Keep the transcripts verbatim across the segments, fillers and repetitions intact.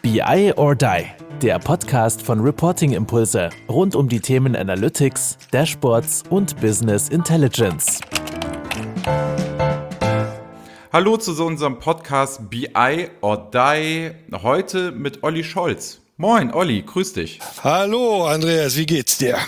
B I or Die, der Podcast von Reporting Impulse rund um die Themen Analytics, Dashboards und Business Intelligence. Hallo zu so unserem Podcast B I or Die, heute mit Olli Scholz. Moin Olli, grüß dich. Hallo Andreas, wie geht's dir?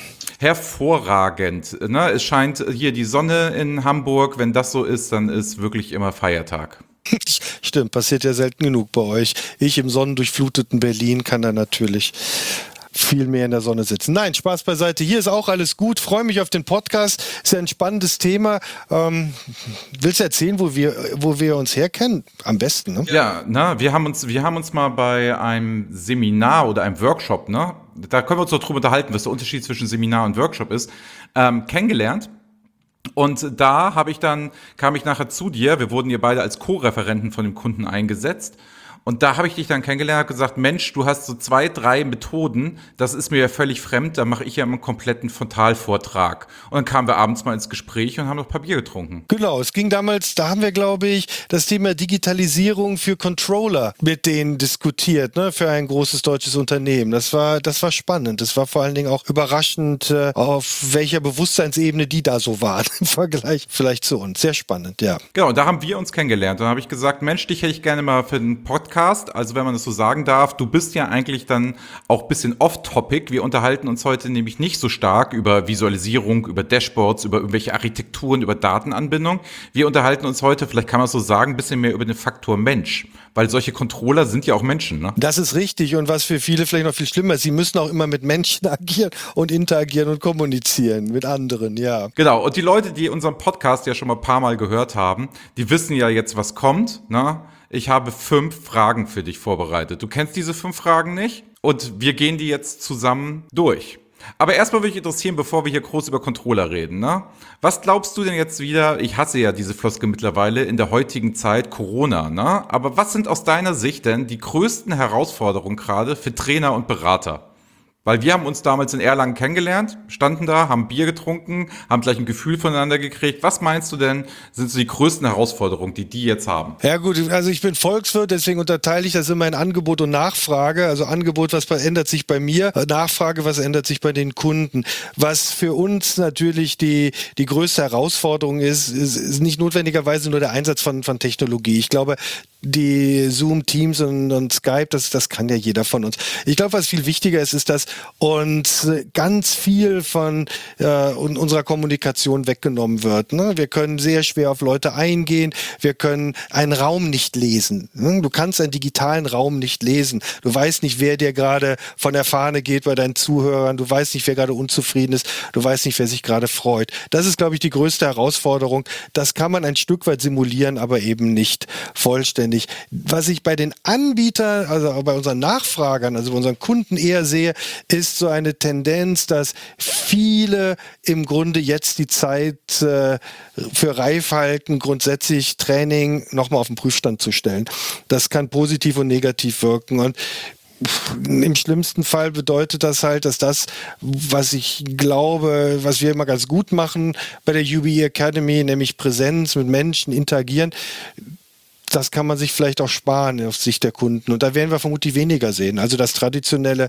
Hervorragend. Ne? Es scheint hier die Sonne in Hamburg. Wenn das so ist, dann ist wirklich immer Feiertag. Stimmt, passiert ja selten genug bei euch. Ich im sonnendurchfluteten Berlin kann da natürlich viel mehr in der Sonne sitzen. Nein, Spaß beiseite. Hier ist auch alles gut. Freue mich auf den Podcast. Ist ja ein spannendes Thema. Ähm, willst du erzählen, wo wir, wo wir uns herkennen? Am besten, ne? Ja, na, wir haben uns, wir haben uns mal bei einem Seminar oder einem Workshop, ne? Da können wir uns doch drüber unterhalten, was der Unterschied zwischen Seminar und Workshop ist, ähm, kennengelernt. Und da habe ich dann, kam ich nachher zu dir, wir wurden hier beide als Co-Referenten von dem Kunden eingesetzt. Und da habe ich dich dann kennengelernt und gesagt, Mensch, du hast so zwei, drei Methoden, das ist mir ja völlig fremd, da mache ich ja immer einen kompletten Frontalvortrag. Und dann kamen wir abends mal ins Gespräch und haben noch ein paar Bier getrunken. Genau, es ging damals, da haben wir, glaube ich, das Thema Digitalisierung für Controller mit denen diskutiert, ne, für ein großes deutsches Unternehmen. Das war, das war spannend. Das war vor allen Dingen auch überraschend, äh, auf welcher Bewusstseinsebene die da so waren im Vergleich vielleicht zu uns. Sehr spannend, ja. Genau, und da haben wir uns kennengelernt. Und dann habe ich gesagt, Mensch, dich hätte ich gerne mal für den Podcast. Also wenn man das so sagen darf, du bist ja eigentlich dann auch ein bisschen off-topic. Wir unterhalten uns heute nämlich nicht so stark über Visualisierung, über Dashboards, über irgendwelche Architekturen, über Datenanbindung. Wir unterhalten uns heute, vielleicht kann man es so sagen, ein bisschen mehr über den Faktor Mensch. Weil solche Controller sind ja auch Menschen, ne? Das ist richtig. Und was für viele vielleicht noch viel schlimmer ist, sie müssen auch immer mit Menschen agieren und interagieren und kommunizieren mit anderen, ja. Genau. Und die Leute, die unseren Podcast ja schon mal ein paar Mal gehört haben, die wissen ja jetzt, was kommt, ne? Ich habe fünf Fragen für dich vorbereitet. Du kennst diese fünf Fragen nicht und wir gehen die jetzt zusammen durch. Aber erstmal würde mich interessieren, bevor wir hier groß über Controller reden, ne? Was glaubst du denn jetzt wieder, ich hasse ja diese Floskel mittlerweile, in der heutigen Zeit Corona, ne? Aber was sind aus deiner Sicht denn die größten Herausforderungen gerade für Trainer und Berater? Weil wir haben uns damals in Erlangen kennengelernt, standen da, haben Bier getrunken, haben gleich ein Gefühl voneinander gekriegt. Was meinst du denn, sind so die größten Herausforderungen, die die jetzt haben? Ja gut, also ich bin Volkswirt, deswegen unterteile ich das immer in Angebot und Nachfrage. Also Angebot, was ändert sich bei mir? Nachfrage, was ändert sich bei den Kunden? Was für uns natürlich die, die größte Herausforderung ist, ist, ist nicht notwendigerweise nur der Einsatz von, von Technologie. Ich glaube, die Zoom, Teams und, und Skype, das, das kann ja jeder von uns. Ich glaube, was viel wichtiger ist, ist, dass uns ganz viel von äh, unserer Kommunikation weggenommen wird. Ne? Wir können sehr schwer auf Leute eingehen. Wir können einen Raum nicht lesen. Ne? Du kannst einen digitalen Raum nicht lesen. Du weißt nicht, wer dir gerade von der Fahne geht bei deinen Zuhörern. Du weißt nicht, wer gerade unzufrieden ist. Du weißt nicht, wer sich gerade freut. Das ist, glaube ich, die größte Herausforderung. Das kann man ein Stück weit simulieren, aber eben nicht vollständig. Was ich bei den Anbietern, also bei unseren Nachfragern, also bei unseren Kunden eher sehe, ist so eine Tendenz, dass viele im Grunde jetzt die Zeit äh, für reif halten, grundsätzlich Training nochmal auf den Prüfstand zu stellen. Das kann positiv und negativ wirken und im schlimmsten Fall bedeutet das halt, dass das, was ich glaube, was wir immer ganz gut machen bei der U B E Academy, nämlich Präsenz mit Menschen interagieren, das kann man sich vielleicht auch sparen auf Sicht der Kunden. Und da werden wir vermutlich weniger sehen. Also das traditionelle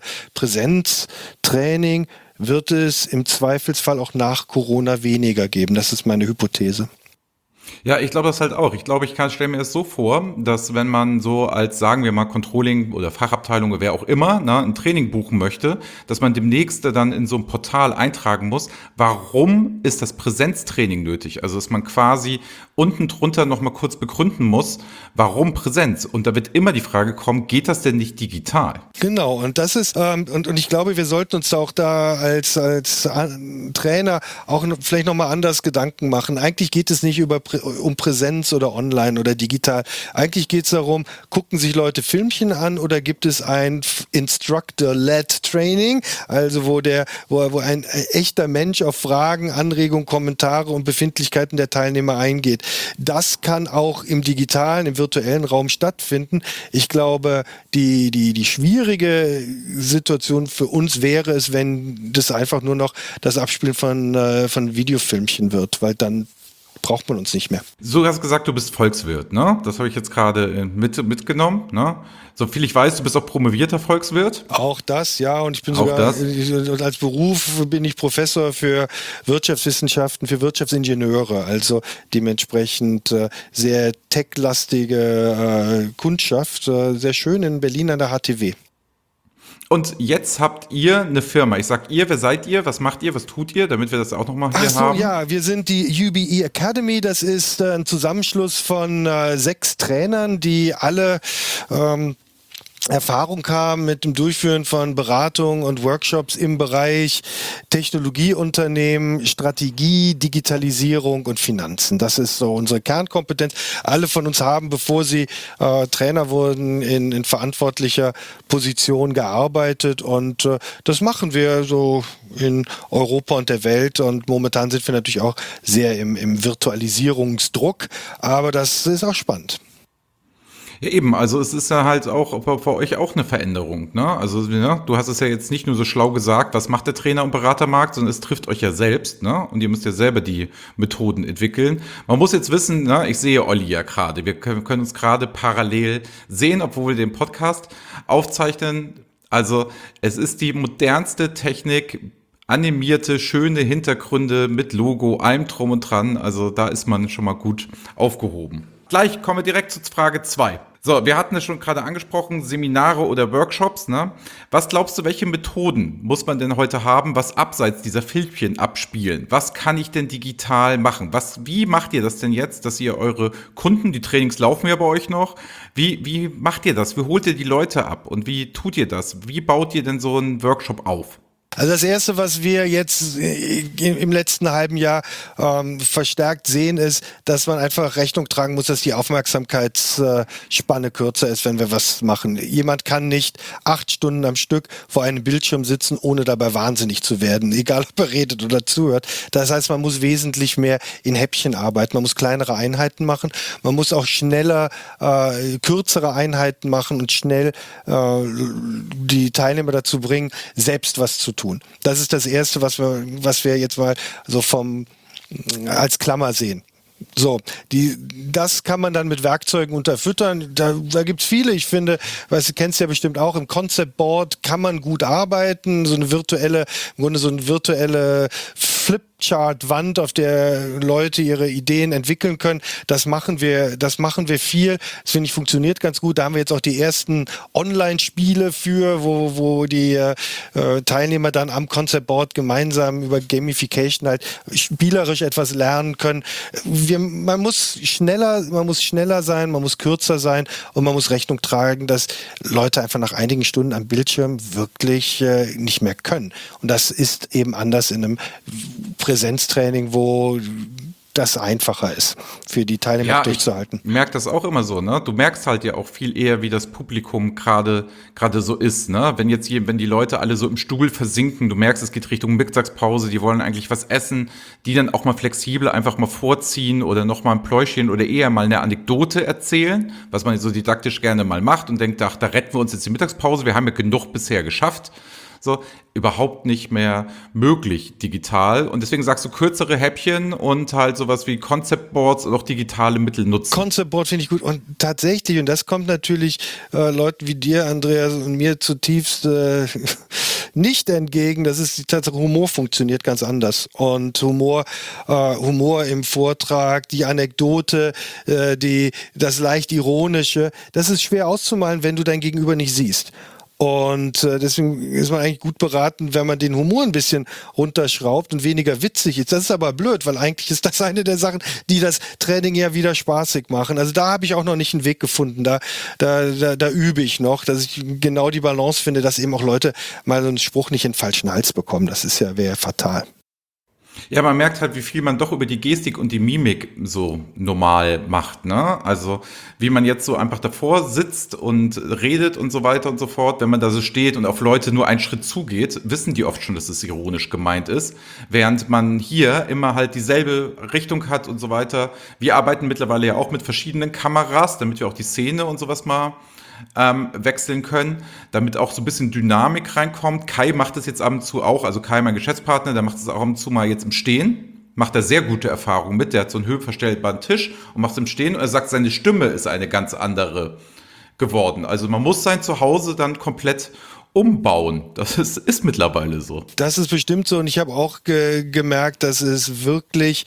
Präsenztraining wird es im Zweifelsfall auch nach Corona weniger geben. Das ist meine Hypothese. Ja, ich glaube das halt auch. Ich glaube, ich kann stelle mir das so vor, dass wenn man so als, sagen wir mal, Controlling oder Fachabteilung oder wer auch immer, ne, ein Training buchen möchte, dass man demnächst dann in so ein Portal eintragen muss, warum ist das Präsenztraining nötig? Also, dass man quasi unten drunter nochmal kurz begründen muss, warum Präsenz? Und da wird immer die Frage kommen, geht das denn nicht digital? Genau, und das ist, ähm, und, und ich glaube, wir sollten uns da auch da als, als Trainer auch vielleicht nochmal anders Gedanken machen. Eigentlich geht es nicht über um Präsenz oder online oder digital. Eigentlich geht es darum, gucken sich Leute Filmchen an oder gibt es ein Instructor-led Training, also wo der, wo, wo ein echter Mensch auf Fragen, Anregungen, Kommentare und Befindlichkeiten der Teilnehmer eingeht. Das kann auch im digitalen, im virtuellen Raum stattfinden. Ich glaube, die, die, die schwierige Situation für uns wäre es, wenn das einfach nur noch das Abspielen von, äh, von Videofilmchen wird, weil dann braucht man uns nicht mehr. So, hast gesagt, du bist Volkswirt, ne? Das habe ich jetzt gerade mit, mitgenommen, ne? So viel ich weiß, du bist auch promovierter Volkswirt. Auch das, ja. Und ich bin auch sogar, das. als Beruf bin ich Professor für Wirtschaftswissenschaften, für Wirtschaftsingenieure. Also dementsprechend äh, sehr techlastige äh, Kundschaft. Äh, sehr schön in Berlin an der H T W. Und jetzt habt ihr eine Firma. Ich sag ihr, wer seid ihr? Was macht ihr? Was tut ihr? Damit wir das auch nochmal hier Ach so, haben. Ja, wir sind die U B E Academy. Das ist äh, ein Zusammenschluss von äh, sechs Trainern, die alle ähm, Erfahrung haben mit dem Durchführen von Beratungen und Workshops im Bereich Technologieunternehmen, Strategie, Digitalisierung und Finanzen. Das ist so unsere Kernkompetenz. Alle von uns haben, bevor sie äh, Trainer wurden, in, in verantwortlicher Position gearbeitet und äh, das machen wir so in Europa und der Welt und momentan sind wir natürlich auch sehr im, im Virtualisierungsdruck, aber das ist auch spannend. Ja, eben, also es ist ja halt auch für euch auch eine Veränderung, ne? Also, ne? Du hast es ja jetzt nicht nur so schlau gesagt, was macht der Trainer- und Beratermarkt, sondern es trifft euch ja selbst, ne? Und ihr müsst ja selber die Methoden entwickeln. Man muss jetzt wissen, ne? Ich sehe Olli ja gerade. Wir können, können uns gerade parallel sehen, obwohl wir den Podcast aufzeichnen. Also, es ist die modernste Technik, animierte, schöne Hintergründe mit Logo, allem drum und dran. Also, da ist man schon mal gut aufgehoben. Gleich kommen wir direkt zu Frage zwei. So, wir hatten es schon gerade angesprochen, Seminare oder Workshops, ne? Was glaubst du, welche Methoden muss man denn heute haben, was abseits dieser Filmchen abspielen? Was kann ich denn digital machen? Was, wie macht ihr das denn jetzt, dass ihr eure Kunden, die Trainings laufen ja bei euch noch, wie, wie macht ihr das? Wie holt ihr die Leute ab? Und wie tut ihr das? Wie baut ihr denn so einen Workshop auf? Also das Erste, was wir jetzt im letzten halben Jahr ähm, verstärkt sehen, ist, dass man einfach Rechnung tragen muss, dass die Aufmerksamkeitsspanne kürzer ist, wenn wir was machen. Jemand kann nicht acht Stunden am Stück vor einem Bildschirm sitzen, ohne dabei wahnsinnig zu werden, egal ob er redet oder zuhört. Das heißt, man muss wesentlich mehr in Häppchen arbeiten, man muss kleinere Einheiten machen, man muss auch schneller, äh, kürzere Einheiten machen und schnell äh, die Teilnehmer dazu bringen, selbst was zu tun. Das ist das Erste, was wir, was wir jetzt mal so vom, als Klammer sehen. So, die, das kann man dann mit Werkzeugen unterfüttern. Da, da gibt's viele. Ich finde, weißt du, kennst ja bestimmt auch, im Concept Board kann man gut arbeiten. So eine virtuelle, im Grunde so eine virtuelle Flipchart-Wand, auf der Leute ihre Ideen entwickeln können. Das machen wir, das machen wir viel. Das finde ich funktioniert ganz gut. Da haben wir jetzt auch die ersten Online-Spiele für, wo, wo die äh, Teilnehmer dann am Concept Board gemeinsam über Gamification halt spielerisch etwas lernen können. Wir, man muss schneller, man muss schneller sein, man muss kürzer sein und man muss Rechnung tragen, dass Leute einfach nach einigen Stunden am Bildschirm wirklich äh, nicht mehr können. Und das ist eben anders in einem Präsenztraining, wo das einfacher ist, für die Teilnehmer ja, durchzuhalten. Ich merke das auch immer so, ne? Du merkst halt ja auch viel eher, wie das Publikum gerade gerade so ist, ne? Wenn jetzt hier, wenn die Leute alle so im Stuhl versinken, du merkst, es geht Richtung Mittagspause, die wollen eigentlich was essen, die dann auch mal flexibel einfach mal vorziehen oder noch mal ein Pläuschchen oder eher mal eine Anekdote erzählen, was man so didaktisch gerne mal macht und denkt, ach, da retten wir uns jetzt die Mittagspause, wir haben ja genug bisher geschafft. So, überhaupt nicht mehr möglich digital. Und deswegen sagst du kürzere Häppchen und halt sowas wie Concept Boards und auch digitale Mittel nutzen. Concept Board finde ich gut. Und tatsächlich, und das kommt natürlich äh, Leuten wie dir, Andreas, und mir zutiefst äh, nicht entgegen. Das ist die Tatsache, Humor funktioniert ganz anders. Und Humor, äh, Humor im Vortrag, die Anekdote, äh, die, das leicht Ironische, das ist schwer auszumalen, wenn du dein Gegenüber nicht siehst. Und äh, deswegen ist man eigentlich gut beraten, wenn man den Humor ein bisschen runterschraubt und weniger witzig ist. Das ist aber blöd, weil eigentlich ist das eine der Sachen, die das Training ja wieder spaßig machen. Also da habe ich auch noch nicht einen Weg gefunden. Da, da, da, da übe ich noch, dass ich genau die Balance finde, dass eben auch Leute mal so einen Spruch nicht in den falschen Hals bekommen. Das ist ja, wäre fatal. Ja, man merkt halt, wie viel man doch über die Gestik und die Mimik so normal macht, ne? Also, wie man jetzt so einfach davor sitzt und redet und so weiter und so fort. Wenn man da so steht und auf Leute nur einen Schritt zugeht, wissen die oft schon, dass es ironisch gemeint ist. Während man hier immer halt dieselbe Richtung hat und so weiter. Wir arbeiten mittlerweile ja auch mit verschiedenen Kameras, damit wir auch die Szene und sowas mal Ähm, wechseln können, damit auch so ein bisschen Dynamik reinkommt. Kai macht das jetzt ab und zu auch, also Kai, mein Geschäftspartner, der macht das auch ab und zu mal jetzt im Stehen. macht er sehr gute Erfahrungen mit. Der hat so einen höhenverstellbaren Tisch und macht es im Stehen und er sagt, seine Stimme ist eine ganz andere geworden. Also man muss sein Zuhause dann komplett umbauen. Das ist, ist mittlerweile so. Das ist bestimmt so und ich habe auch ge- gemerkt, dass es wirklich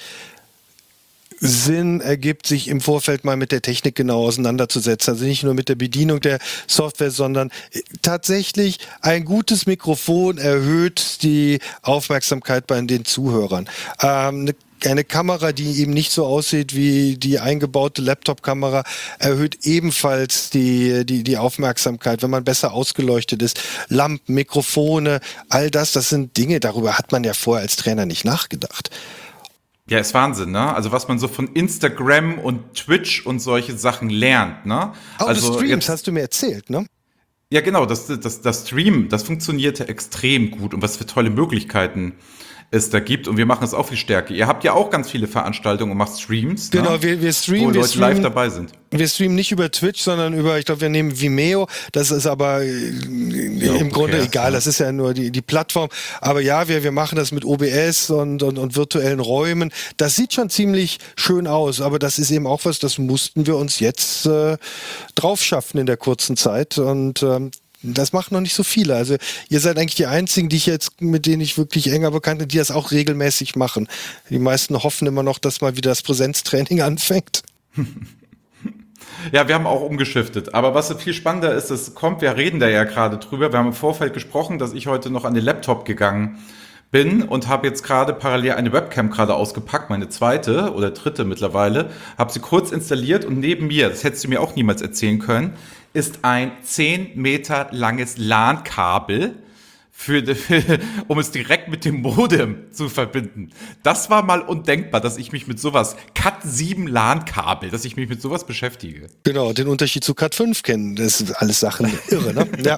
Sinn ergibt, sich im Vorfeld mal mit der Technik genau auseinanderzusetzen. Also nicht nur mit der Bedienung der Software, sondern tatsächlich ein gutes Mikrofon erhöht die Aufmerksamkeit bei den Zuhörern. Ähm, eine Eine Kamera, die eben nicht so aussieht wie die eingebaute Laptop-Kamera, erhöht ebenfalls die, die, die Aufmerksamkeit, wenn man besser ausgeleuchtet ist. Lampen, Mikrofone, all das, das sind Dinge, darüber hat man ja vorher als Trainer nicht nachgedacht. Ja, ist Wahnsinn, ne? Also was man so von Instagram und Twitch und solche Sachen lernt, ne? Oh, also du streamst, jetzt, hast du mir erzählt, ne? ja, genau, das, das, das Stream, das funktionierte extrem gut und was für tolle Möglichkeiten es da gibt und wir machen es auch viel stärker. Ihr habt ja auch ganz viele Veranstaltungen und macht Streams, Genau, ne? wir, wir streamen, wo wir Leute streamen, live dabei sind. Wir streamen nicht über Twitch, sondern über, ich glaube, wir nehmen Vimeo. Das ist aber äh, im Grunde okay, egal. ja. Das ist ja nur die, die Plattform. Aber ja, wir, wir machen das mit O B S und, und, und virtuellen Räumen. Das sieht schon ziemlich schön aus. Aber das ist eben auch was, das mussten wir uns jetzt äh, drauf schaffen in der kurzen Zeit. Und ähm, das machen noch nicht so viele. Also ihr seid eigentlich die Einzigen, die ich jetzt, mit denen ich wirklich enger bekannt bin, die das auch regelmäßig machen. Die meisten hoffen immer noch, dass mal wieder das Präsenztraining anfängt. Ja, wir haben auch umgeschiftet. Aber was viel spannender ist, es kommt, wir reden da ja gerade drüber. Wir haben im Vorfeld gesprochen, dass ich heute noch an den Laptop gegangen bin und habe jetzt gerade parallel eine Webcam gerade ausgepackt, meine zweite oder dritte mittlerweile, habe sie kurz installiert und neben mir, das hättest du mir auch niemals erzählen können, ist ein zehn Meter langes LAN-Kabel, für, für, um es direkt mit dem Modem zu verbinden. Das war mal undenkbar, dass ich mich mit sowas, Cat sieben LAN-Kabel, dass ich mich mit sowas beschäftige. Genau, den Unterschied zu Cat fünf kennen, das ist alles Sachen irre, ne? Ja.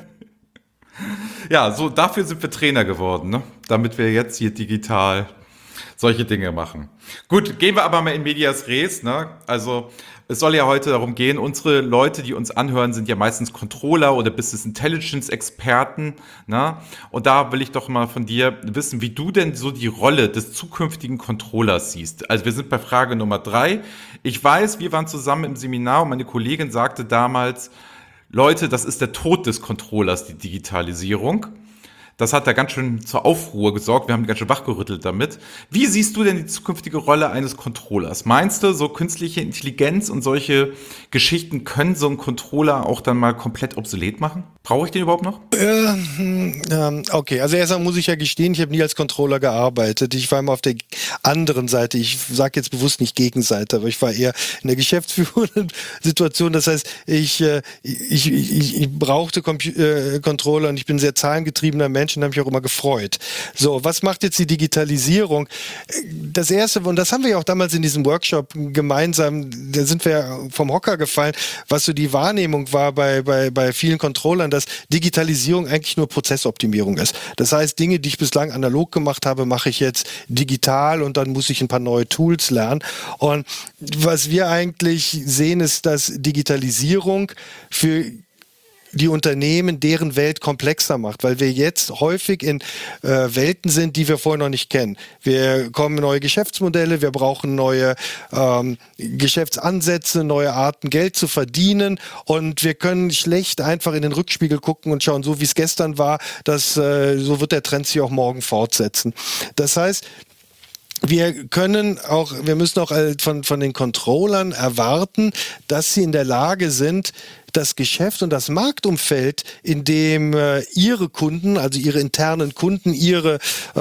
Ja, so dafür sind wir Trainer geworden, ne? Damit wir jetzt hier digital solche Dinge machen. Gut, gehen wir aber mal in medias res, ne? Also es soll ja heute darum gehen, unsere Leute, die uns anhören, sind ja meistens Controller oder Business Intelligence Experten, ne? Und da will ich doch mal von dir wissen, wie du denn so die Rolle des zukünftigen Controllers siehst. Also wir sind bei Frage Nummer drei. Ich weiß, wir waren zusammen im Seminar und meine Kollegin sagte damals, Leute, das ist der Tod des Controllers, die Digitalisierung. Das hat da ganz schön zur Aufruhr gesorgt. Wir haben ganz schön wachgerüttelt damit. Wie siehst du denn die zukünftige Rolle eines Controllers? Meinst du, so künstliche Intelligenz und solche Geschichten können so einen Controller auch dann mal komplett obsolet machen? Brauche ich den überhaupt noch? Äh, ähm, okay, also erstmal muss ich ja gestehen, ich habe nie als Controller gearbeitet. Ich war immer auf der anderen Seite. Ich sage jetzt bewusst nicht Gegenseite, aber ich war eher in der geschäftsführenden Situation. Das heißt, ich, äh, ich, ich, ich brauchte Compu- äh, Controller und ich bin ein sehr zahlengetriebener Mensch und habe mich auch immer gefreut. So, was macht jetzt die Digitalisierung? Das Erste, und das haben wir ja auch damals in diesem Workshop gemeinsam, da sind wir ja vom Hocker gefallen, was so die Wahrnehmung war bei, bei, bei vielen Controllern, dass Digitalisierung eigentlich nur Prozessoptimierung ist. Das heißt, Dinge, die ich bislang analog gemacht habe, mache ich jetzt digital und dann muss ich ein paar neue Tools lernen. Und was wir eigentlich sehen, ist, dass Digitalisierung für die Unternehmen deren Welt komplexer macht, weil wir jetzt häufig in äh, Welten sind, die wir vorher noch nicht kennen. Wir kommen in neue Geschäftsmodelle, wir brauchen neue ähm, Geschäftsansätze, neue Arten, Geld zu verdienen und wir können schlecht einfach in den Rückspiegel gucken und schauen, so wie es gestern war, dass, äh, so wird der Trend sich auch morgen fortsetzen. Das heißt, wir können auch, wir müssen auch von, von den Controllern erwarten, dass sie in der Lage sind, das Geschäft und das Marktumfeld, in dem äh, ihre Kunden, also ihre internen Kunden, ihre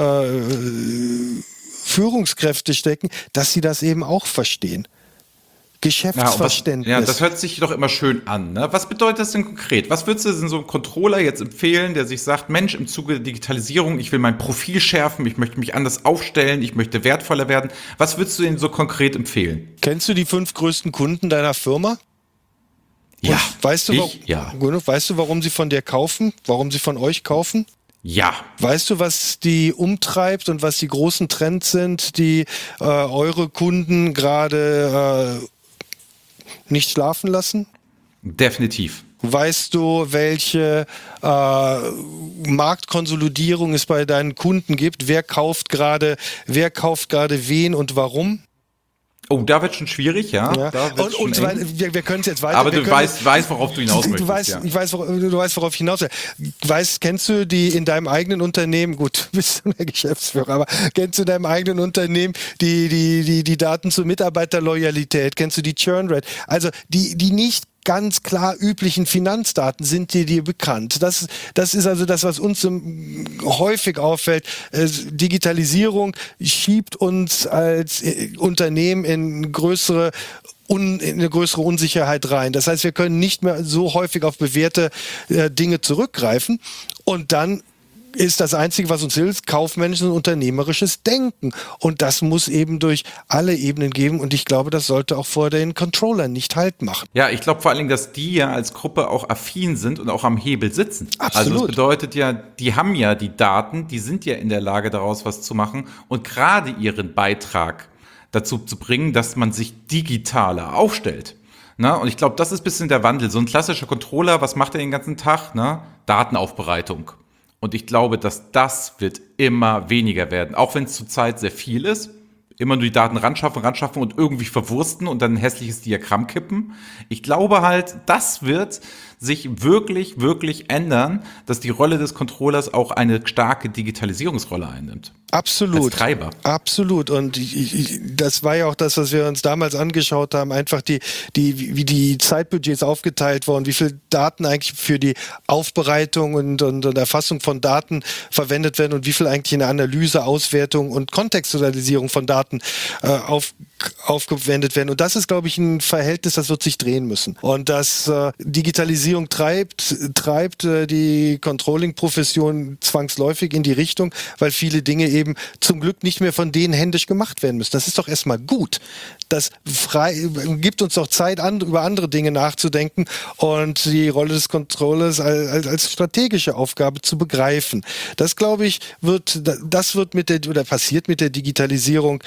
äh, Führungskräfte stecken, dass sie das eben auch verstehen. Geschäftsverständnis. Ja, was, ja, das hört sich doch immer schön an. Ne? Was bedeutet das denn konkret? Was würdest du denn so einem Controller jetzt empfehlen, der sich sagt, Mensch, im Zuge der Digitalisierung, ich will mein Profil schärfen, ich möchte mich anders aufstellen, ich möchte wertvoller werden. Was würdest du denn so konkret empfehlen? Kennst du die fünf größten Kunden deiner Firma? Und Ja, weißt du, ich, warum, ja. weißt du, warum sie von dir kaufen? Warum sie von euch kaufen? Ja. Weißt du, was die umtreibt und was die großen Trends sind, die äh, eure Kunden gerade äh, nicht schlafen lassen? Definitiv. Weißt du, welche äh, Marktkonsolidierung es bei deinen Kunden gibt? Wer kauft gerade, wer kauft gerade wen und warum? Oh, da wird schon schwierig, ja. ja. Da und und so weiter. Wir, wir können es jetzt weiter. Aber du können, weißt, weißt, worauf du hinaus du möchtest. Weißt, ja. Ich weiß, du weißt, worauf ich hinaus will. Weißt, kennst du die in deinem eigenen Unternehmen, gut, du bist der Geschäftsführer, aber kennst du in deinem eigenen Unternehmen die, die, die, die Daten zur Mitarbeiterloyalität? Kennst du die Churn Rate? Also die, die nicht ganz klar üblichen Finanzdaten sind dir, dir bekannt. Das, das ist also das, was uns um, häufig auffällt. Äh, Digitalisierung schiebt uns als äh, Unternehmen in größere Un, in eine größere Unsicherheit rein. Das heißt, wir können nicht mehr so häufig auf bewährte äh, Dinge zurückgreifen und dann ist das Einzige, was uns hilft, kaufmännisches und unternehmerisches Denken. Und das muss eben durch alle Ebenen geben. Und ich glaube, das sollte auch vor den Controllern nicht Halt machen. Ja, ich glaube vor allen Dingen, dass die ja als Gruppe auch affin sind und auch am Hebel sitzen. Absolut. Also das bedeutet ja, die haben ja die Daten, die sind ja in der Lage, daraus was zu machen und gerade ihren Beitrag dazu zu bringen, dass man sich digitaler aufstellt. Na, und ich glaube, das ist ein bisschen der Wandel. So ein klassischer Controller, was macht er den ganzen Tag? Na? Datenaufbereitung. Und ich glaube, dass das wird immer weniger werden. Auch wenn es zurzeit sehr viel ist. Immer nur die Daten ranschaffen, ranschaffen und irgendwie verwursten und dann ein hässliches Diagramm kippen. Ich glaube halt, das wird sich wirklich, wirklich ändern, dass die Rolle des Controllers auch eine starke Digitalisierungsrolle einnimmt. Absolut. Als Treiber. Absolut. Und ich, ich, das war ja auch das, was wir uns damals angeschaut haben, einfach die, die, wie die Zeitbudgets aufgeteilt wurden, wie viel Daten eigentlich für die Aufbereitung und, und, und Erfassung von Daten verwendet werden und wie viel eigentlich in der Analyse, Auswertung und Kontextualisierung von Daten äh, auf, aufgewendet werden. Und das ist, glaube ich, ein Verhältnis, das wird sich drehen müssen. Und das äh, Digitalisierung treibt, treibt äh, die Controlling-Profession zwangsläufig in die Richtung, weil viele Dinge eben zum Glück nicht mehr von denen händisch gemacht werden müssen. Das ist doch erstmal gut. Das frei, gibt uns doch Zeit, an, über andere Dinge nachzudenken und die Rolle des Controllers als, als strategische Aufgabe zu begreifen. Das, glaube ich, wird, das wird mit der, oder passiert mit der Digitalisierung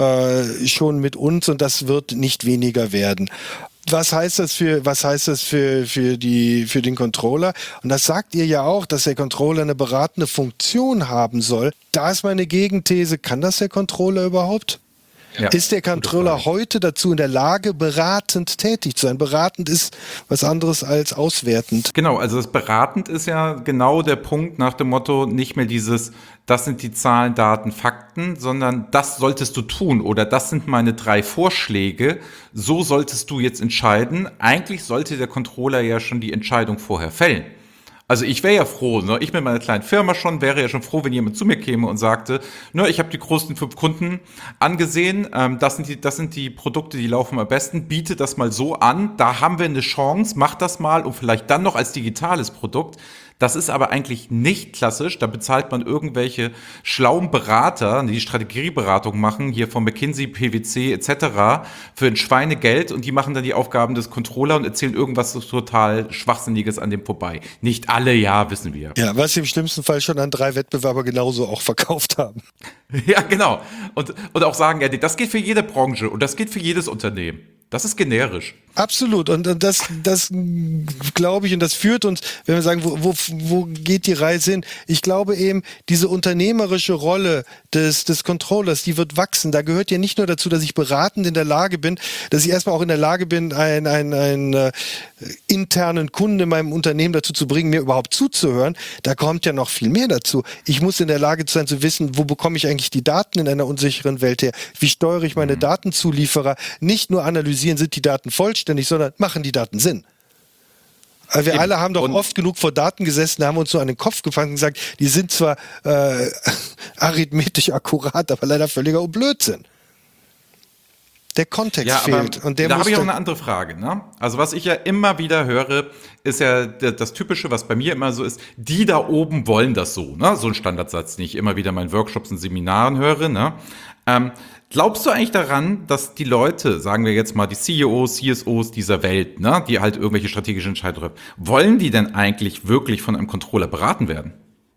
äh, schon mit uns und das wird nicht weniger werden. Was heißt das für, was heißt das für, für die, für den Controller? Und das sagt ihr ja auch, dass der Controller eine beratende Funktion haben soll. Da ist meine Gegenthese, kann das der Controller überhaupt? Ja, ist der Controller heute dazu in der Lage, beratend tätig zu sein? Beratend ist was anderes als auswertend. Genau, also das beratend ist ja genau der Punkt nach dem Motto, nicht mehr dieses, das sind die Zahlen, Daten, Fakten, sondern das solltest du tun oder das sind meine drei Vorschläge, so solltest du jetzt entscheiden. Eigentlich sollte der Controller ja schon die Entscheidung vorher fällen. Also ich wäre ja froh, ne? Ich mit meiner kleinen Firma schon, wäre ja schon froh, wenn jemand zu mir käme und sagte, ne, ich habe die großen fünf Kunden angesehen, ähm, das sind die, das sind die Produkte, die laufen am besten, biete das mal so an, da haben wir eine Chance, mach das mal und vielleicht dann noch als digitales Produkt. Das ist aber eigentlich nicht klassisch, da bezahlt man irgendwelche schlauen Berater, die Strategieberatung machen, hier von McKinsey, P W C et cetera, für ein Schweinegeld und die machen dann die Aufgaben des Controller und erzählen irgendwas total Schwachsinniges an dem vorbei. Nicht alle, ja, wissen wir. Ja, was sie im schlimmsten Fall schon an drei Wettbewerber genauso auch verkauft haben. Ja, genau. Und, und auch sagen, ja, das geht für jede Branche und das geht für jedes Unternehmen. Das ist generisch. Absolut. Und das, das glaube ich, und das führt uns, wenn wir sagen, wo, wo, wo geht die Reise hin? Ich glaube eben, diese unternehmerische Rolle des, des Controllers, die wird wachsen. Da gehört ja nicht nur dazu, dass ich beratend in der Lage bin, dass ich erstmal auch in der Lage bin, einen, einen, einen äh, internen Kunden in meinem Unternehmen dazu zu bringen, mir überhaupt zuzuhören. Da kommt ja noch viel mehr dazu. Ich muss in der Lage sein zu wissen, wo bekomme ich eigentlich die Daten in einer unsicheren Welt her? Wie steuere ich meine mhm. Datenzulieferer? Nicht nur analysieren, sind die Daten vollständig, sondern machen die Daten Sinn? Wir Eben. alle haben doch und oft genug vor Daten gesessen, haben uns nur an den Kopf gefangen und gesagt, die sind zwar äh, arithmetisch akkurat, aber leider völliger Blödsinn. Der Kontext ja, fehlt. Und der da habe ich auch dann eine andere Frage. Ne? Also was ich ja immer wieder höre, ist ja das Typische, was bei mir immer so ist, die da oben wollen das so. Ne? So ein Standardsatz, den ich immer wieder in meinen Workshops und Seminaren höre. Ne? Ähm, glaubst du eigentlich daran, dass die Leute, sagen wir jetzt mal die C E Os, C S Os dieser Welt, ne, die halt irgendwelche strategischen Entscheidungen treffen, wollen die denn eigentlich wirklich von einem Controller beraten werden?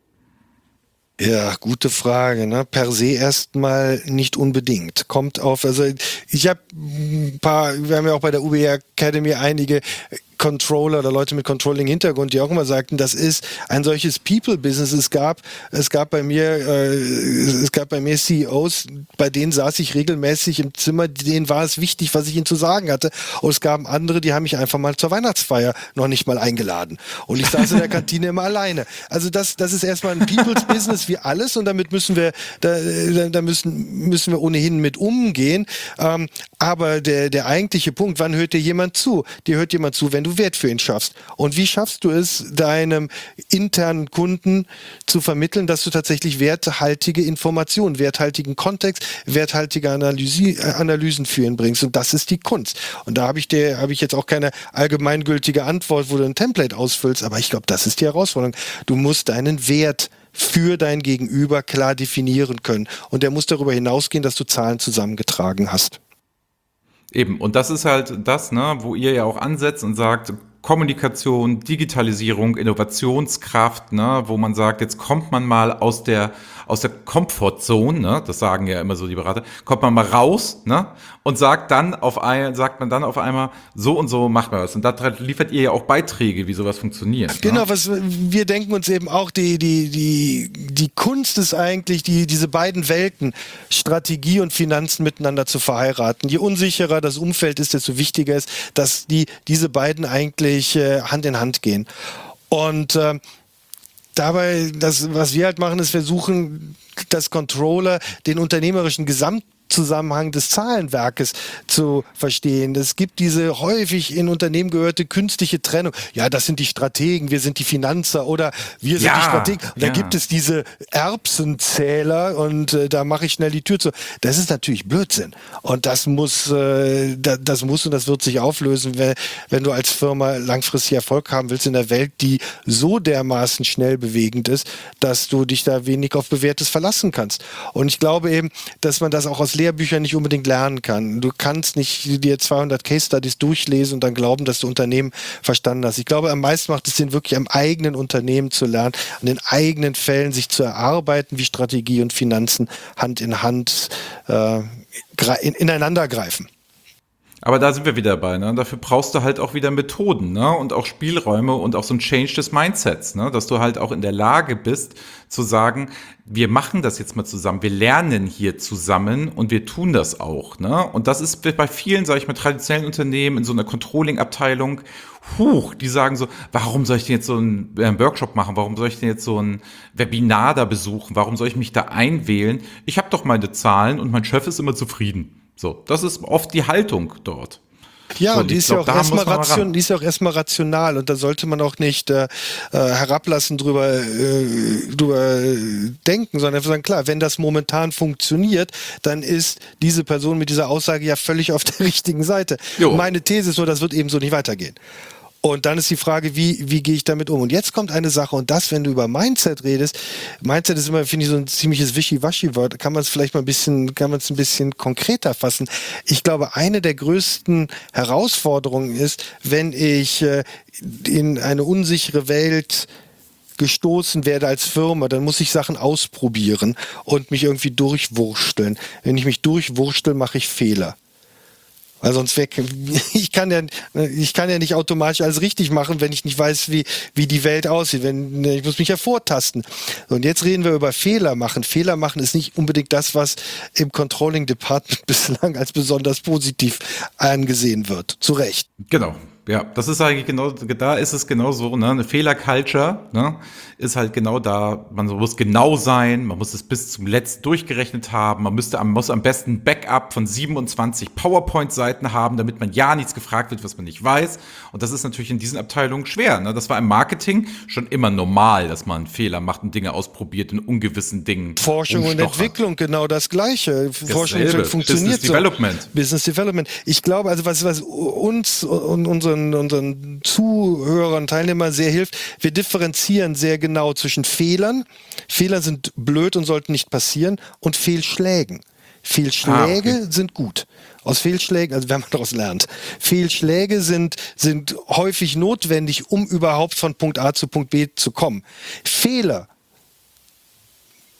Ja, gute Frage. Ne? Per se erstmal nicht unbedingt. Kommt auf, also ich habe ein paar, wir haben ja auch bei der U B E Academy einige Controller oder Leute mit Controlling-Hintergrund, die auch immer sagten, das ist ein solches People-Business. Es gab, es gab bei mir, äh, es gab bei mir C E Os, bei denen saß ich regelmäßig im Zimmer, denen war es wichtig, was ich ihnen zu sagen hatte. Und es gab andere, die haben mich einfach mal zur Weihnachtsfeier noch nicht mal eingeladen. Und ich saß in der Kantine immer alleine. Also das, das ist erstmal ein People's Business wie alles und damit müssen wir, da, da müssen, müssen wir ohnehin mit umgehen. Ähm, aber der, der eigentliche Punkt, wann hört dir jemand zu? Dir hört jemand zu, wenn du Wert für ihn schaffst. Und wie schaffst du es, deinem internen Kunden zu vermitteln, dass du tatsächlich werthaltige Informationen, werthaltigen Kontext, werthaltige Analyse, Analysen für ihn bringst? Und das ist die Kunst. Und da habe ich dir, habe ich jetzt auch keine allgemeingültige Antwort, wo du ein Template ausfüllst, aber ich glaube, das ist die Herausforderung. Du musst deinen Wert für dein Gegenüber klar definieren können. Und der muss darüber hinausgehen, dass du Zahlen zusammengetragen hast. Eben, und das ist halt das, ne, wo ihr ja auch ansetzt und sagt, Kommunikation, Digitalisierung, Innovationskraft, ne, wo man sagt, jetzt kommt man mal aus der aus der Comfortzone, ne, das sagen ja immer so die Berater, kommt man mal raus, ne, und sagt dann auf ein, sagt man dann auf einmal, so und so macht man was. Und da liefert ihr ja auch Beiträge, wie sowas funktioniert. Genau, ne? was wir denken uns eben auch, die, die, die, die Kunst ist eigentlich, die, diese beiden Welten, Strategie und Finanzen miteinander zu verheiraten. Je unsicherer das Umfeld ist, desto wichtiger ist, dass die, diese beiden eigentlich äh, Hand in Hand gehen. Und äh, dabei, das, was wir halt machen, ist versuchen, dass Controller den unternehmerischen Gesamtzusammenhang des Zahlenwerkes zu verstehen. Es gibt diese häufig in Unternehmen gehörte künstliche Trennung. Ja, das sind die Strategen, wir sind die Finanzer oder wir sind Ja, die Strategen. Und ja. dann gibt es diese Erbsenzähler und äh, da mache ich schnell die Tür zu. Das ist natürlich Blödsinn. Und das muss, äh, da, das muss und das wird sich auflösen, wenn, wenn du als Firma langfristig Erfolg haben willst in der Welt, die so dermaßen schnell bewegend ist, dass du dich da wenig auf Bewährtes verlassen kannst. Und ich glaube eben, dass man das auch aus Lehrbüchern nicht unbedingt lernen kann. Du kannst nicht dir zweihundert Case Studies durchlesen und dann glauben, dass du Unternehmen verstanden hast. Ich glaube, am meisten macht es Sinn, wirklich am eigenen Unternehmen zu lernen, an den eigenen Fällen sich zu erarbeiten, wie Strategie und Finanzen Hand in Hand äh, in, ineinander greifen. Aber da sind wir wieder dabei, ne? Dafür brauchst du halt auch wieder Methoden, ne? Und auch Spielräume und auch so ein Change des Mindsets, ne? Dass du halt auch in der Lage bist, zu sagen, wir machen das jetzt mal zusammen, wir lernen hier zusammen und wir tun das auch, ne? Und das ist bei vielen, sage ich mal, traditionellen Unternehmen in so einer Controlling-Abteilung, huch, die sagen so, warum soll ich denn jetzt so einen äh, Workshop machen, warum soll ich denn jetzt so ein Webinar da besuchen, warum soll ich mich da einwählen? Ich habe doch meine Zahlen und mein Chef ist immer zufrieden. So, das ist oft die Haltung dort. Ja, so, und die ist, glaub, ja auch erstmal ration, die ist ja auch erstmal rational und da sollte man auch nicht äh, herablassend drüber, äh, drüber denken, sondern einfach sagen, klar, wenn das momentan funktioniert, dann ist diese Person mit dieser Aussage ja völlig auf der richtigen Seite. Jo. Meine These ist nur, das wird eben so nicht weitergehen. Und dann ist die Frage, wie, wie gehe ich damit um? Und jetzt kommt eine Sache, und das, wenn du über Mindset redest, Mindset ist immer, finde ich, so ein ziemliches Wischiwaschi-Wort, kann man es vielleicht mal ein bisschen, kann man es ein bisschen konkreter fassen. Ich glaube, eine der größten Herausforderungen ist, wenn ich äh, in eine unsichere Welt gestoßen werde als Firma, dann muss ich Sachen ausprobieren und mich irgendwie durchwursteln. Wenn ich mich durchwurstel, mache ich Fehler. Weil sonst weg, ich kann ja, ich kann ja nicht automatisch alles richtig machen, wenn ich nicht weiß, wie, wie die Welt aussieht. Wenn, ich muss mich ja vortasten. Und jetzt reden wir über Fehler machen. Fehler machen ist nicht unbedingt das, was im Controlling Department bislang als besonders positiv angesehen wird. Zu Recht. Genau. Ja, das ist eigentlich genau, da ist es genau so, ne? Eine Fehler-Culture, ne? Ist halt genau da, man muss genau sein, man muss es bis zum letzten durchgerechnet haben, man müsste am, muss am besten ein Backup von siebenundzwanzig PowerPoint-Seiten haben, damit man ja nichts gefragt wird, was man nicht weiß. Und das ist natürlich in diesen Abteilungen schwer, ne? Das war im Marketing schon immer normal, dass man Fehler macht und Dinge ausprobiert in ungewissen Dingen. Forschung und Entwicklung, genau das Gleiche. Forschung und Entwicklung funktioniert Business Development. So. Business Development. Ich glaube, also was, was uns und unseren unseren Zuhörern, Teilnehmern sehr hilft, wir differenzieren sehr genau zwischen Fehlern. Fehler sind blöd und sollten nicht passieren und Fehlschlägen. Fehlschläge ah, okay. sind gut. Aus Fehlschlägen, also wenn man daraus lernt. Fehlschläge sind, sind häufig notwendig, um überhaupt von Punkt A zu Punkt B zu kommen. Fehler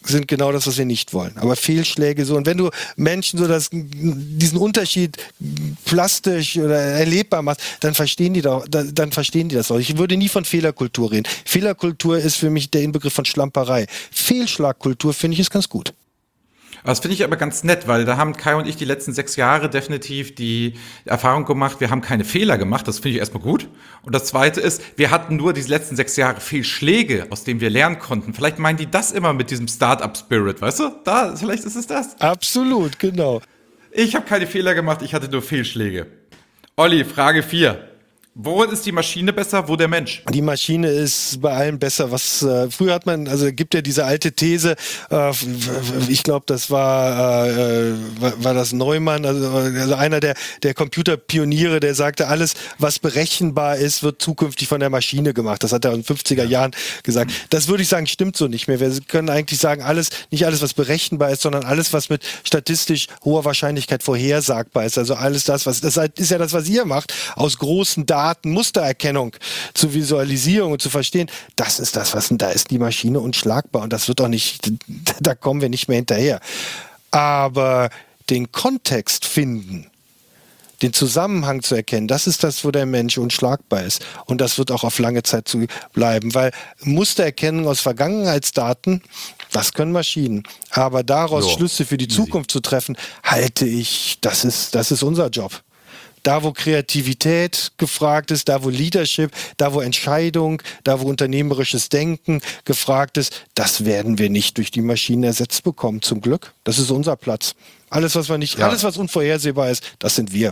sind genau das, was wir nicht wollen. Aber Fehlschläge so. Und wenn du Menschen so das, diesen Unterschied plastisch oder erlebbar machst, dann verstehen die da, dann verstehen die das auch. Ich würde nie von Fehlerkultur reden. Fehlerkultur ist für mich der Inbegriff von Schlamperei. Fehlschlagkultur finde ich ist ganz gut. Das finde ich aber ganz nett, weil da haben Kai und ich die letzten sechs Jahre definitiv die Erfahrung gemacht, wir haben keine Fehler gemacht, das finde ich erstmal gut. Und das Zweite ist, wir hatten nur diese letzten sechs Jahre Fehlschläge, aus denen wir lernen konnten. Vielleicht meinen die das immer mit diesem Start-up-Spirit, weißt du? Da, vielleicht ist es das. Absolut, genau. Ich habe keine Fehler gemacht, ich hatte nur Fehlschläge. Olli, Frage vier. Wo ist die Maschine besser, wo der Mensch? Die Maschine ist bei allem besser. Was äh, früher hat man, also gibt ja diese alte These, äh, ich glaube, das war, äh, war war das Neumann, also, also einer der, der Computerpioniere, der sagte, alles, was berechenbar ist, wird zukünftig von der Maschine gemacht. Das hat er in den fünfziger Jahren gesagt. Das würde ich sagen, stimmt so nicht mehr. Wir können eigentlich sagen, alles, nicht alles, was berechenbar ist, sondern alles, was mit statistisch hoher Wahrscheinlichkeit vorhersagbar ist. Also alles das, was, das ist ja das, was ihr macht, aus großen Daten Mustererkennung zu Visualisierung und zu verstehen, das ist das, was da ist die Maschine unschlagbar und das wird auch nicht, da kommen wir nicht mehr hinterher. Aber den Kontext finden, den Zusammenhang zu erkennen, das ist das, wo der Mensch unschlagbar ist. Und das wird auch auf lange Zeit zu bleiben, weil Mustererkennung aus Vergangenheitsdaten, das können Maschinen. Aber daraus so, Schlüsse für die Zukunft zu treffen, halte ich, das ist, das ist unser Job. Da, wo Kreativität gefragt ist, da, wo Leadership, da, wo Entscheidung, da, wo unternehmerisches Denken gefragt ist, das werden wir nicht durch die Maschinen ersetzt bekommen, zum Glück. Das ist unser Platz. Alles, was wir nicht, ja. alles, was unvorhersehbar ist, das sind wir.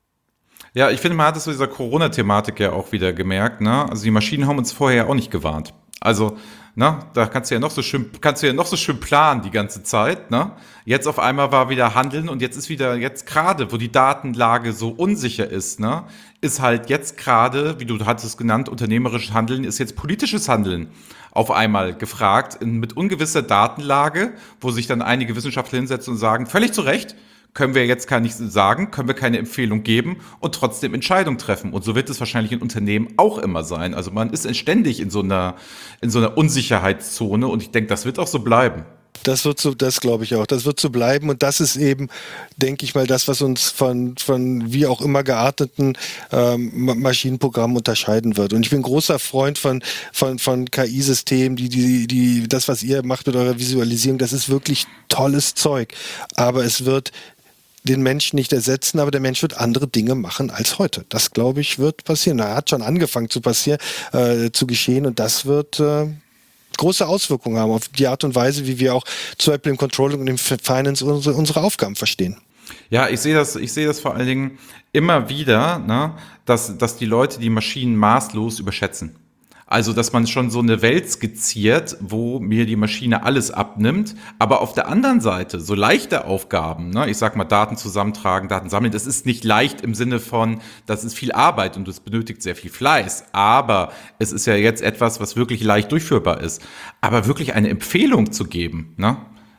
Ja, ich finde, man hat es zu dieser Corona-Thematik ja auch wieder gemerkt, ne? Also die Maschinen haben uns vorher auch nicht gewarnt. Also, ne, da kannst du ja noch so schön, kannst du ja noch so schön planen die ganze Zeit, ne? Jetzt auf einmal war wieder Handeln und jetzt ist wieder, jetzt gerade, wo die Datenlage so unsicher ist, ne, ist halt jetzt gerade, wie du hattest genannt, unternehmerisches Handeln ist jetzt politisches Handeln auf einmal gefragt, in, mit ungewisser Datenlage, wo sich dann einige Wissenschaftler hinsetzen und sagen, völlig zu Recht, können wir jetzt gar nichts sagen, können wir keine Empfehlung geben und trotzdem Entscheidungen treffen. Und so wird es wahrscheinlich in Unternehmen auch immer sein. Also man ist ständig in so einer, in so einer Unsicherheitszone und ich denke, das wird auch so bleiben. Das wird so, das glaube ich auch. Das wird so bleiben und das ist eben, denke ich mal, das, was uns von, von wie auch immer gearteten ähm, Maschinenprogrammen unterscheiden wird. Und ich bin ein großer Freund von, von, von K I-Systemen, die, die, die, das, was ihr macht mit eurer Visualisierung, das ist wirklich tolles Zeug. Aber es wird den Menschen nicht ersetzen, aber der Mensch wird andere Dinge machen als heute. Das, glaube ich, wird passieren. Er hat schon angefangen zu passieren, äh, zu geschehen und das wird äh, große Auswirkungen haben auf die Art und Weise, wie wir auch zum Beispiel im Controlling und im Finance unsere, unsere Aufgaben verstehen. Ja, ich sehe das, ich sehe das vor allen Dingen immer wieder, ne, dass, dass die Leute die Maschinen maßlos überschätzen. Also, dass man schon so eine Welt skizziert, wo mir die Maschine alles abnimmt. Aber auf der anderen Seite, so leichte Aufgaben, ne, ich sag mal Daten zusammentragen, Daten sammeln, das ist nicht leicht im Sinne von, das ist viel Arbeit und es benötigt sehr viel Fleiß. Aber es ist ja jetzt etwas, was wirklich leicht durchführbar ist. Aber wirklich eine Empfehlung zu geben, ne,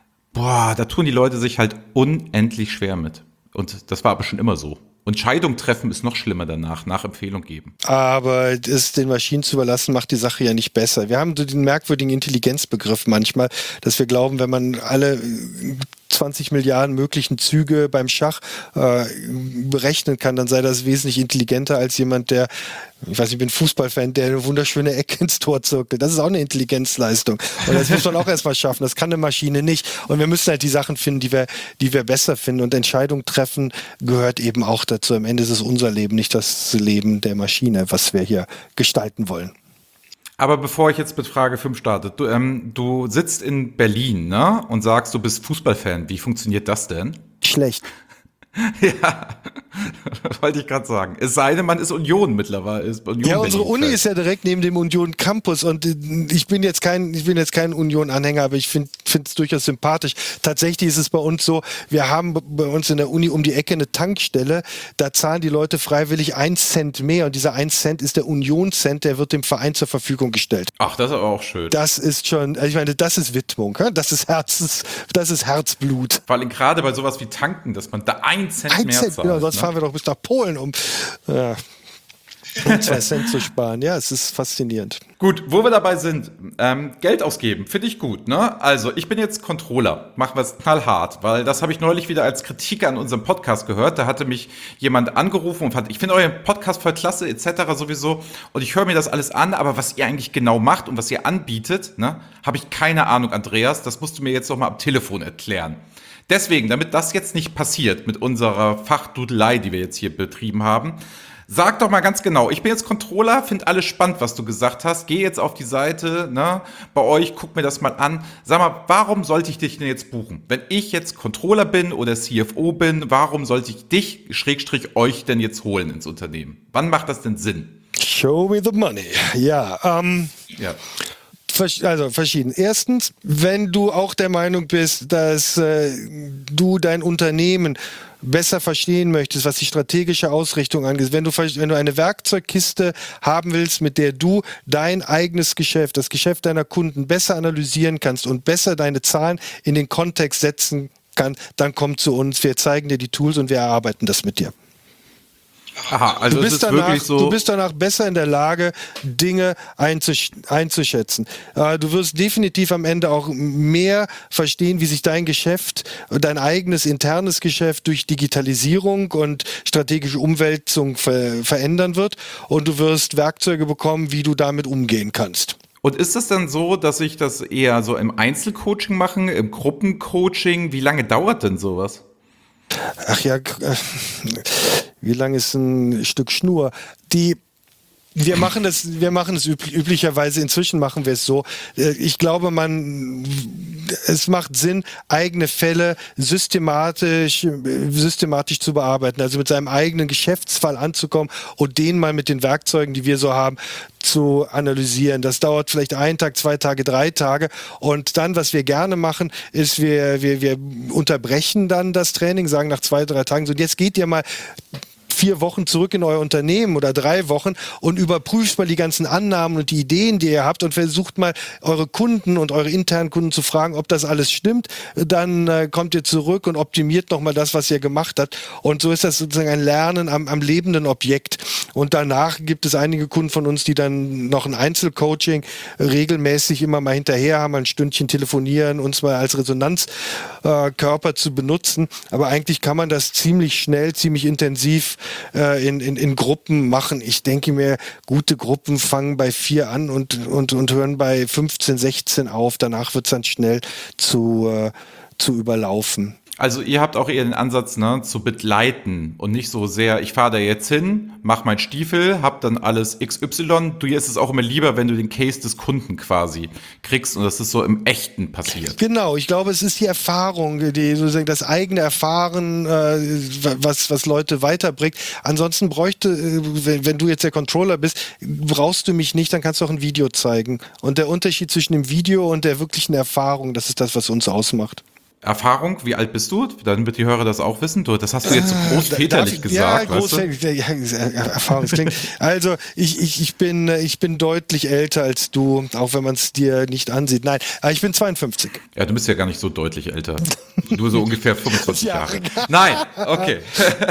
boah, da tun die Leute sich halt unendlich schwer mit. Und das war aber schon immer so. Entscheidung treffen ist noch schlimmer danach, nach Empfehlung geben. Aber es den Maschinen zu überlassen, macht die Sache ja nicht besser. Wir haben so den merkwürdigen Intelligenzbegriff manchmal, dass wir glauben, wenn man alle zwanzig Milliarden möglichen Züge beim Schach äh, berechnen kann, dann sei das wesentlich intelligenter als jemand, der, ich weiß nicht, ich bin Fußballfan, der eine wunderschöne Ecke ins Tor zirkelt. Das ist auch eine Intelligenzleistung. Und das muss man auch erstmal schaffen. Das kann eine Maschine nicht. Und wir müssen halt die Sachen finden, die wir, die wir besser finden. Und Entscheidungen treffen gehört eben auch dazu. Am Ende ist es unser Leben, nicht das Leben der Maschine, was wir hier gestalten wollen. Aber bevor ich jetzt mit Frage fünf starte, du, ähm, du sitzt in Berlin, ne, und sagst, du bist Fußballfan. Wie funktioniert das denn? Schlecht. Ja, wollte ich gerade sagen. Es sei denn, man ist Union mittlerweile. Ist Union ja, unsere Berlin Uni ist ja direkt neben dem Union Campus und ich bin jetzt kein, ich bin jetzt kein Union-Anhänger, aber ich finde es durchaus sympathisch. Tatsächlich ist es bei uns so, wir haben bei uns in der Uni um die Ecke eine Tankstelle, da zahlen die Leute freiwillig einen Cent mehr und dieser ein Cent ist der Union-Cent, der wird dem Verein zur Verfügung gestellt. Ach, das ist aber auch schön. Das ist schon, ich meine, das ist Widmung, das ist Herzens, das ist Herzblut. Vor allem gerade bei sowas wie Tanken, dass man da ein Cent ein mehr Cent, zahlt. Genau, sonst ne? fahren wir doch bis nach Polen um. Ja. um zwei Cent zu sparen. Ja, es ist faszinierend. Gut, wo wir dabei sind, ähm, Geld ausgeben, finde ich gut, ne? Also, ich bin jetzt Controller, machen wir es knallhart, weil das habe ich neulich wieder als Kritik an unserem Podcast gehört. Da hatte mich jemand angerufen und fand, ich finde euren Podcast voll klasse, et cetera sowieso. Und ich höre mir das alles an, aber was ihr eigentlich genau macht und was ihr anbietet, ne, habe ich keine Ahnung, Andreas. Das musst du mir jetzt noch mal am Telefon erklären. Deswegen, damit das jetzt nicht passiert mit unserer Fachdudelei, die wir jetzt hier betrieben haben, sag doch mal ganz genau, ich bin jetzt Controller, finde alles spannend, was du gesagt hast, geh jetzt auf die Seite, ne, bei euch, guck mir das mal an. Sag mal, warum sollte ich dich denn jetzt buchen? Wenn ich jetzt Controller bin oder C F O bin, warum sollte ich dich, Schrägstrich, euch denn jetzt holen ins Unternehmen? Wann macht das denn Sinn? Show me the money. Ja, ähm... Ja. Also verschieden. Erstens, wenn du auch der Meinung bist, dass äh, du dein Unternehmen besser verstehen möchtest, was die strategische Ausrichtung angeht, wenn du, wenn du eine Werkzeugkiste haben willst, mit der du dein eigenes Geschäft, das Geschäft deiner Kunden besser analysieren kannst und besser deine Zahlen in den Kontext setzen kannst, dann komm zu uns, wir zeigen dir die Tools und wir erarbeiten das mit dir. Aha, also du, es bist ist danach, wirklich so. Du bist danach besser in der Lage, Dinge einzusch einzuschätzen. Äh, du wirst definitiv am Ende auch mehr verstehen, wie sich dein Geschäft, dein eigenes internes Geschäft durch Digitalisierung und strategische Umwälzung ver verändern wird. Und du wirst Werkzeuge bekommen, wie du damit umgehen kannst. Und ist es dann so, dass ich das eher so im Einzelcoaching mache, im Gruppencoaching? Wie lange dauert denn sowas? Ach ja, äh, wie lang ist ein Stück Schnur? Die Wir machen das, wir machen es üb üblicherweise, inzwischen machen wir es so. Ich glaube, man, es macht Sinn, eigene Fälle systematisch, systematisch zu bearbeiten, also mit seinem eigenen Geschäftsfall anzukommen und den mal mit den Werkzeugen, die wir so haben, zu analysieren. Das dauert vielleicht einen Tag, zwei Tage, drei Tage. Und dann, was wir gerne machen, ist, wir, wir, wir unterbrechen dann das Training, sagen nach zwei, drei Tagen, so, und jetzt geht ihr mal vier Wochen zurück in euer Unternehmen oder drei Wochen und überprüft mal die ganzen Annahmen und die Ideen, die ihr habt, und versucht mal eure Kunden und eure internen Kunden zu fragen, ob das alles stimmt. Dann äh, kommt ihr zurück und optimiert nochmal das, was ihr gemacht habt. Und so ist das sozusagen ein Lernen am, am lebenden Objekt. Und danach gibt es einige Kunden von uns, die dann noch ein Einzelcoaching regelmäßig immer mal hinterher haben, ein Stündchen telefonieren, uns mal als Resonanzkörper äh, zu benutzen. Aber eigentlich kann man das ziemlich schnell, ziemlich intensiv In, in, in Gruppen machen. Ich denke mir, gute Gruppen fangen bei vier an und, und, und hören bei fünfzehn, sechzehn auf. Danach wird es dann schnell zu, äh, zu überlaufen. Also ihr habt auch eher den Ansatz, ne, zu begleiten und nicht so sehr, ich fahre da jetzt hin, mach meinen Stiefel, hab dann alles X Y. Du, ist es auch immer lieber, wenn du den Case des Kunden quasi kriegst und das ist so im Echten passiert. Genau, ich glaube, es ist die Erfahrung, die sozusagen das eigene Erfahren, äh, was, was Leute weiterbringt. Ansonsten bräuchte, äh, wenn, wenn du jetzt der Controller bist, brauchst du mich nicht, dann kannst du auch ein Video zeigen. Und der Unterschied zwischen dem Video und der wirklichen Erfahrung, das ist das, was uns ausmacht. Erfahrung, wie alt bist du? Dann wird die Hörer das auch wissen. Du, das hast du jetzt so großväterlich ich, gesagt. Ja, großväterlich, weißt du? Ja, Erfahrung klingt. Also ich, ich, ich, bin, ich bin deutlich älter als du, auch wenn man es dir nicht ansieht. Nein, ich bin zweiundfünfzig. Ja, du bist ja gar nicht so deutlich älter. Nur so ungefähr fünfundzwanzig Jahre. Nein, okay.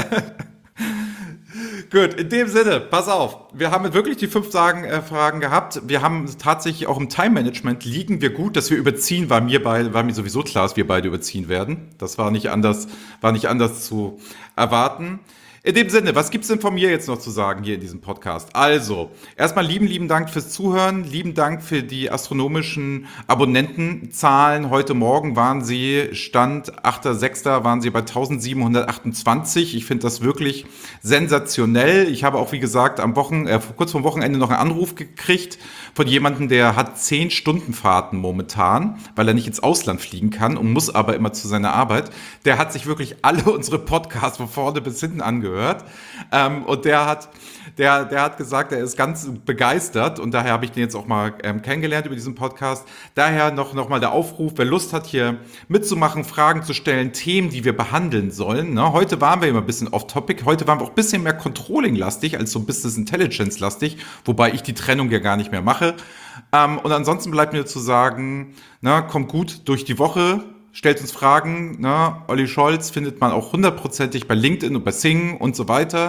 Gut, in dem Sinne, pass auf, wir haben wirklich die fünf Fragen, äh, Fragen gehabt. Wir haben tatsächlich auch im Time-Management liegen wir gut, dass wir überziehen, war mir, beide, war mir sowieso klar, dass wir beide überziehen werden. Das war nicht anders, war nicht anders zu erwarten. In dem Sinne, was gibt's denn von mir jetzt noch zu sagen hier in diesem Podcast? Also, erstmal lieben, lieben Dank fürs Zuhören, lieben Dank für die astronomischen Abonnentenzahlen. Heute Morgen waren sie, Stand achter sechster waren sie bei eintausendsiebenhundertachtundzwanzig. Ich finde das wirklich sensationell. Ich habe auch, wie gesagt, am Wochen, äh, kurz vor Wochenende noch einen Anruf gekriegt von jemandem, der hat zehn Stundenfahrten momentan, weil er nicht ins Ausland fliegen kann und muss aber immer zu seiner Arbeit. Der hat sich wirklich alle unsere Podcasts von vorne bis hinten angehört. Gehört. Ähm, und der hat, der, der hat gesagt, er ist ganz begeistert und daher habe ich den jetzt auch mal ähm, kennengelernt über diesen Podcast. Daher noch, noch mal der Aufruf, wer Lust hat, hier mitzumachen, Fragen zu stellen, Themen, die wir behandeln sollen. Ne? Heute waren wir immer ein bisschen off-topic, heute waren wir auch ein bisschen mehr Controlling-lastig als so Business Intelligence-lastig, wobei ich die Trennung ja gar nicht mehr mache. Ähm, und ansonsten bleibt mir zu sagen, na, kommt gut durch die Woche. Stellt uns Fragen, ne? Olli Scholz findet man auch hundertprozentig bei LinkedIn und bei Sing und so weiter.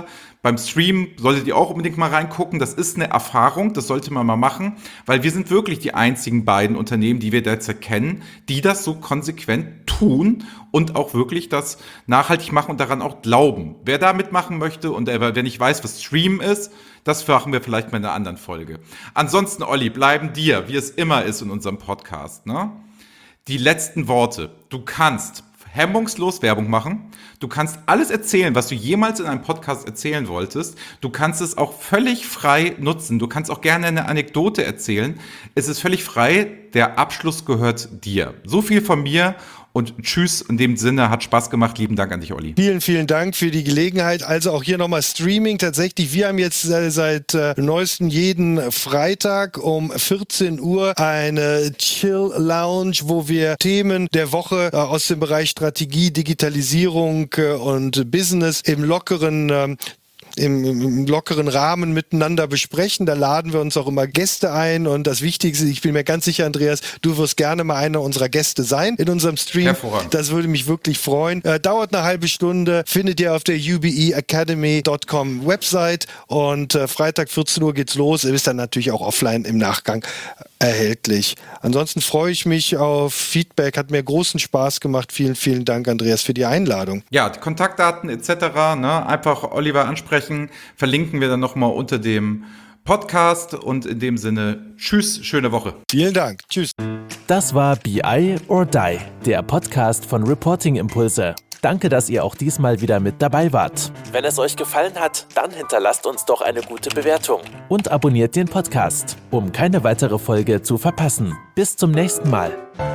Beim Stream solltet ihr auch unbedingt mal reingucken. Das ist eine Erfahrung, das sollte man mal machen, weil wir sind wirklich die einzigen beiden Unternehmen, die wir derzeit kennen, die das so konsequent tun und auch wirklich das nachhaltig machen und daran auch glauben. Wer da mitmachen möchte und wer nicht weiß, was Stream ist, das machen wir vielleicht mal in einer anderen Folge. Ansonsten, Olli, bleiben dir, wie es immer ist in unserem Podcast, ne? Die letzten Worte. Du kannst hemmungslos Werbung machen. Du kannst alles erzählen, was du jemals in einem Podcast erzählen wolltest. Du kannst es auch völlig frei nutzen. Du kannst auch gerne eine Anekdote erzählen. Es ist völlig frei. Der Abschluss gehört dir. So viel von mir. Und tschüss, in dem Sinne, hat Spaß gemacht. Lieben Dank an dich, Olli. Vielen, vielen Dank für die Gelegenheit. Also auch hier nochmal Streaming. Tatsächlich, wir haben jetzt äh, seit äh, neuestem jeden Freitag um vierzehn Uhr eine Chill Lounge, wo wir Themen der Woche äh, aus dem Bereich Strategie, Digitalisierung äh, und Business im lockeren äh, Im, im lockeren Rahmen miteinander besprechen. Da laden wir uns auch immer Gäste ein und das Wichtigste, ich bin mir ganz sicher, Andreas, du wirst gerne mal einer unserer Gäste sein in unserem Stream. Hervorragend. Das würde mich wirklich freuen. Äh, dauert eine halbe Stunde, findet ihr auf der u b e academy dot com Website und äh, Freitag vierzehn Uhr geht's los. Ist dann natürlich auch offline im Nachgang erhältlich. Ansonsten freue ich mich auf Feedback, hat mir großen Spaß gemacht. Vielen, vielen Dank, Andreas, für die Einladung. Ja, die Kontaktdaten et cetera, ne, einfach Oliver ansprechen, verlinken wir dann nochmal unter dem Podcast und in dem Sinne, tschüss, schöne Woche. Vielen Dank, tschüss. Das war B I or Die, der Podcast von Reporting Impulse. Danke, dass ihr auch diesmal wieder mit dabei wart. Wenn es euch gefallen hat, dann hinterlasst uns doch eine gute Bewertung und abonniert den Podcast, um keine weitere Folge zu verpassen. Bis zum nächsten Mal.